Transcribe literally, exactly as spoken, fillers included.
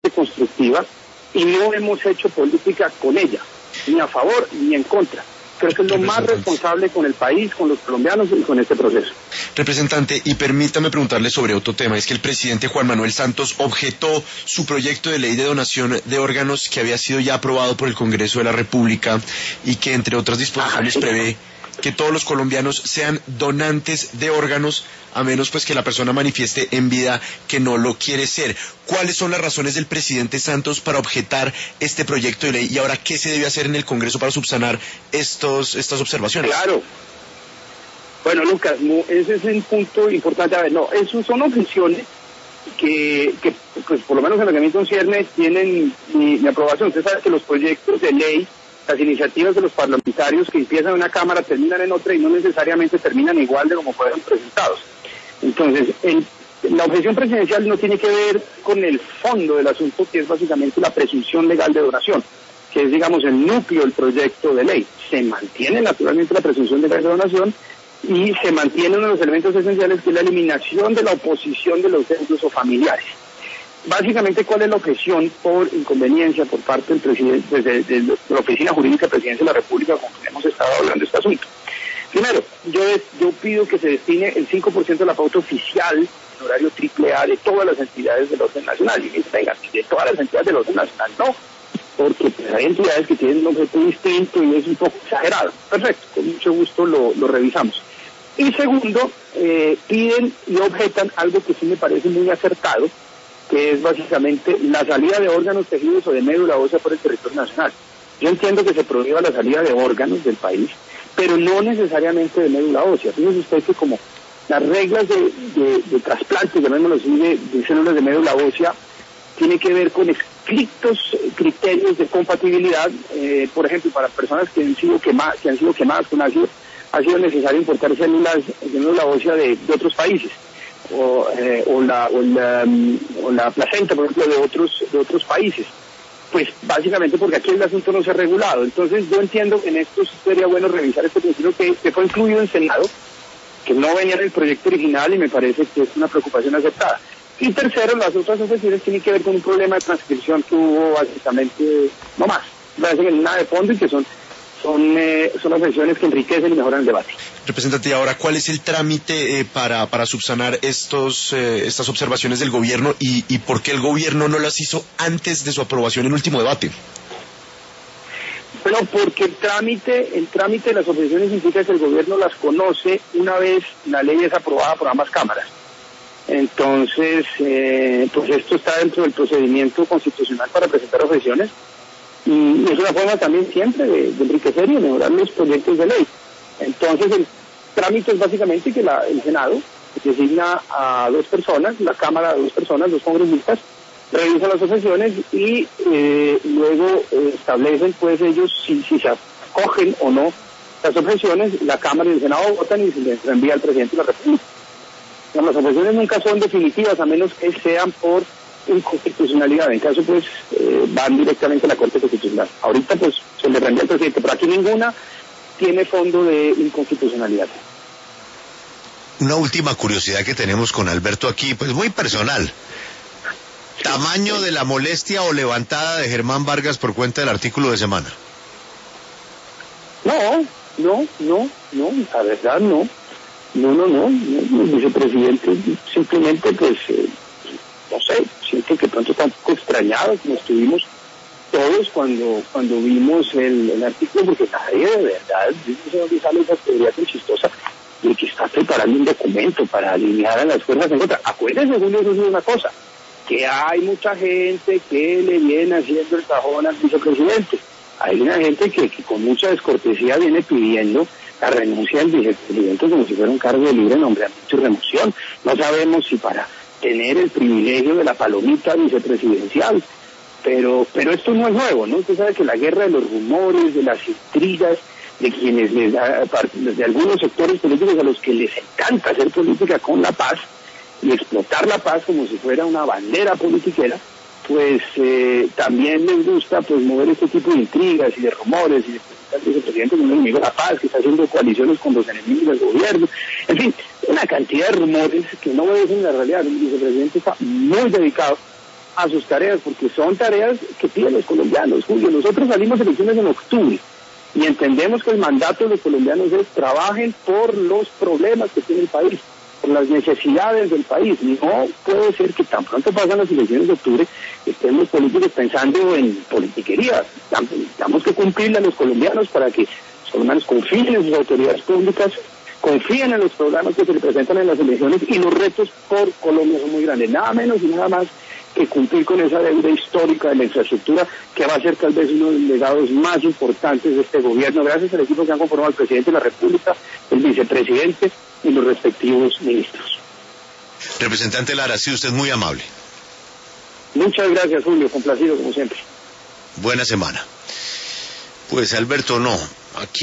constructiva y no hemos hecho política con ella, ni a favor ni en contra. Creo que es lo más responsable con el país, con los colombianos y con este proceso. Representante, y permítame preguntarle sobre otro tema, es que el presidente Juan Manuel Santos objetó su proyecto de ley de donación de órganos que había sido ya aprobado por el Congreso de la República y que entre otras disposiciones ah, sí. prevé que todos los colombianos sean donantes de órganos, a menos pues que la persona manifieste en vida que no lo quiere ser. ¿Cuáles son las razones del presidente Santos para objetar este proyecto de ley y ahora qué se debe hacer en el Congreso para subsanar estos estas observaciones? Claro. Bueno, Lucas, no, ese es un punto importante. A ver, no, esos son objeciones que, que pues por lo menos en lo que a mí concierne tienen mi, mi aprobación. Usted sabe que los proyectos de ley, las iniciativas de los parlamentarios que empiezan en una Cámara terminan en otra y no necesariamente terminan igual de como fueron presentados. Entonces, el, la objeción presidencial no tiene que ver con el fondo del asunto, que es básicamente la presunción legal de donación, que es, digamos, el núcleo del proyecto de ley. Se mantiene naturalmente la presunción legal de donación y se mantiene uno de los elementos esenciales, que es la eliminación de la oposición de los deudos o familiares. Básicamente, ¿cuál es la objeción por inconveniencia por parte del presidente, de, de, de la Oficina Jurídica de Presidencia de la República, con quien hemos estado hablando de este asunto? Primero, yo, yo pido que se destine el cinco por ciento de la pauta oficial en horario triple A de todas las entidades del orden nacional. Y me venga, de todas las entidades del orden nacional, no, porque pues, hay entidades que tienen un objeto distinto y es un poco exagerado. Perfecto, con mucho gusto lo, lo revisamos. Y segundo, eh, piden y objetan algo que sí me parece muy acertado, que es básicamente la salida de órganos, tejidos o de médula ósea por el territorio nacional. Yo entiendo que se prohíba la salida de órganos del país, pero no necesariamente de médula ósea. Fíjese usted que como las reglas de, de, de trasplante, llamémoslo así, de, de células de médula ósea, tiene que ver con estrictos criterios de compatibilidad. Eh, por ejemplo, para personas que han sido quemadas, que han sido quemadas con ácido, ha sido necesario importar células de médula ósea de, de otros países. O, eh, o, la, o, la, o la placenta, por ejemplo, de otros de otros países. Pues básicamente porque aquí el asunto no se ha regulado. Entonces yo entiendo que en esto sería bueno revisar este principio que, que fue incluido en Senado, que no venía en el proyecto original y me parece que es una preocupación aceptada. Y tercero, las otras objeciones tienen que ver con un problema de transcripción que hubo básicamente, no más, parece que nada de fondo y que son son eh, son objeciones que enriquecen y mejoran el debate. Representante, ahora, ¿cuál es el trámite eh, para para subsanar estos eh, estas observaciones del gobierno y, y por qué el gobierno no las hizo antes de su aprobación en último debate? Bueno, porque el trámite el trámite de las objeciones implica que el gobierno las conoce una vez la ley es aprobada por ambas cámaras. Entonces, eh, pues esto está dentro del procedimiento constitucional para presentar objeciones. Y es una forma también siempre de, de enriquecer y de mejorar los proyectos de ley. Entonces el trámite es básicamente que la, el Senado designa a dos personas, la Cámara a dos personas, dos congresistas, revisan las objeciones y eh, luego eh, establecen pues ellos si, si se acogen o no las objeciones, la Cámara y el Senado votan y se les reenvía al presidente de la República. Las objeciones nunca son definitivas a menos que sean por inconstitucionalidad. En caso pues eh, van directamente a la Corte Constitucional. Ahorita pues se le reenvía al presidente, pero aquí ninguna tiene fondo de inconstitucionalidad. Una última curiosidad que tenemos con Alberto aquí, pues muy personal. ¿Tamaño de la molestia o levantada de Germán Vargas por cuenta del artículo de semana? No, no, no, no, la verdad no. No, no, no, no, el vicepresidente simplemente pues eh, no sé, siento que pronto está un poco extrañado, como estuvimos todos cuando cuando vimos el, el artículo, porque nadie de verdad, no sé dónde sale esa teoría tan chistosa de que está preparando un documento para alinear a las fuerzas en contra. Acuérdense, Julio, eso es una cosa, que hay mucha gente que le viene haciendo el cajón al vicepresidente. Hay una gente que, que con mucha descortesía viene pidiendo la renuncia del vicepresidente como si fuera un cargo de libre nombramiento y remoción. No sabemos si para tener el privilegio de la palomita vicepresidencial, pero pero esto no es nuevo, ¿no? Usted sabe que la guerra de los rumores, de las intrigas, de quienes les da, de algunos sectores políticos a los que les encanta hacer política con la paz y explotar la paz como si fuera una bandera politiquera, pues eh, también les gusta pues mover este tipo de intrigas y de rumores y de presentar al vicepresidente como un enemigo de la paz, que está haciendo coaliciones con los enemigos del gobierno, en fin, una cantidad de rumores que no obedecen la realidad. El vicepresidente está muy dedicado a sus tareas, porque son tareas que piden los colombianos, Julio. Nosotros salimos de elecciones en octubre y entendemos que el mandato de los colombianos es trabajen por los problemas que tiene el país, por las necesidades del país. No puede ser que tan pronto pasan las elecciones de octubre estén los políticos pensando en politiquería. Tenemos que cumplirle a los colombianos para que los colombianos confíen en sus autoridades públicas, confíen en los programas que se le presentan en las elecciones, y los retos por Colombia son muy grandes, nada menos y nada más que cumplir con esa deuda histórica de la infraestructura, que va a ser tal vez uno de los legados más importantes de este gobierno, gracias al equipo que han conformado el presidente de la República, el vicepresidente y los respectivos ministros. Representante Lara, sí, usted es muy amable. Muchas gracias, Julio, complacido como siempre. Buena semana. Pues Alberto, no, aquí